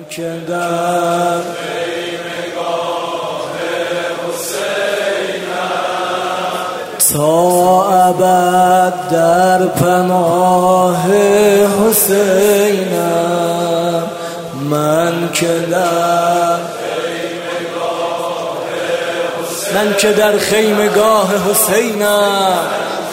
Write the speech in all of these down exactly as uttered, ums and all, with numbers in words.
که در خیمگاه حسینم، تا ابد در پناه حسینم. من که در من که در خیمگاه حسینم،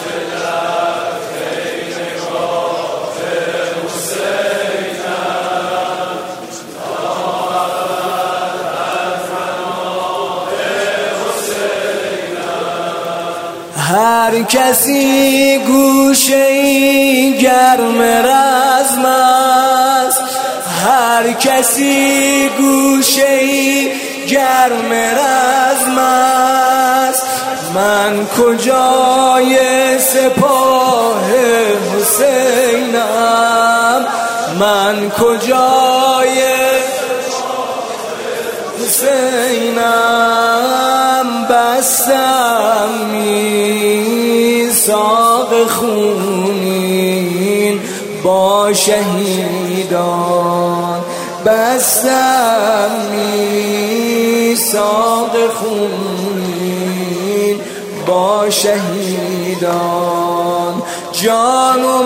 هر کسی گوشه‌ای گرم رزم است، هر کسی گوشه‌ای گرم رزم است. من کجای سپاه حسینم، من کجای حسینم. بستم میثاق خونین با شهیدان، بستم میثاق خونین با شهیدان. جان و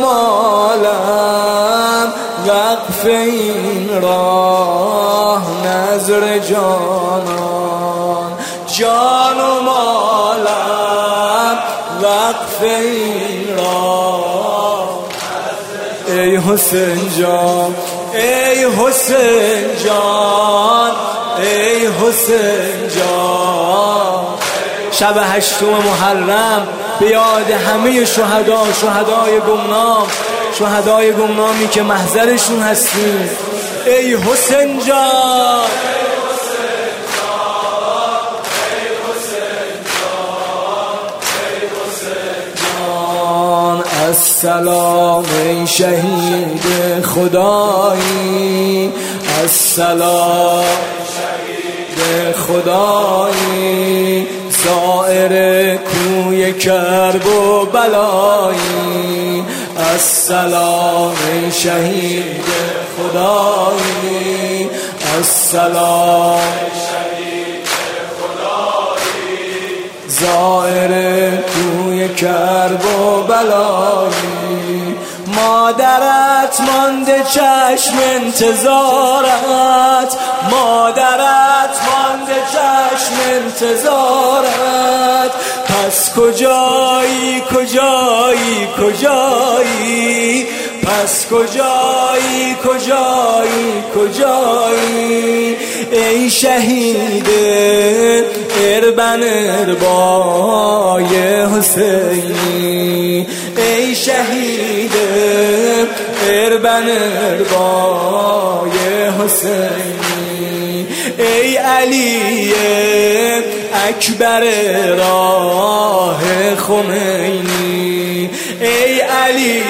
مالم وقف این راه نذر جانان، جان و مالم وقف این راه. ای حسین جان، ای حسین جان، ای حسین جان. شب هشتم محرم به یاد همه شهدا، شهدای گمنام، شهدای گمنامی که محضرشون هستیم. ای حسین جان، السلام ای شهید خدایی، السلام شهید خدایی. زائر کوی کرب و بلایی، السلام ای شهید خدایی، السلام شهید خدایی. زائر کوی کرب و بلایی. مادرت مانده چشم انتظارت، مادرت مانده چشم انتظارت. پس کجایی کجایی کجایی، پس کجایی کجایی کجایی. ای شهید اربن اربای حسینی، ای شهید اربن اربای حسینی. ای علی اکبر راه خمینی، ای علی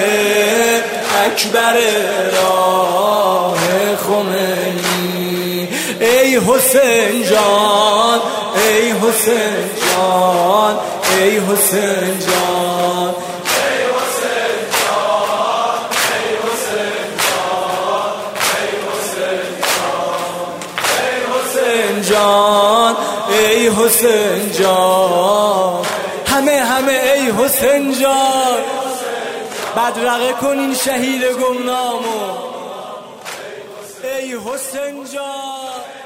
اکبر راه خمینی. ای حسین جان، ای حسین جان، ای حسین جان، ای حسین جان، ای حسین جان، ای حسین جان، ای حسین جان. همه همه ای حسین جان. بدرقه کنین شهید گمنامو. ای حسین جان.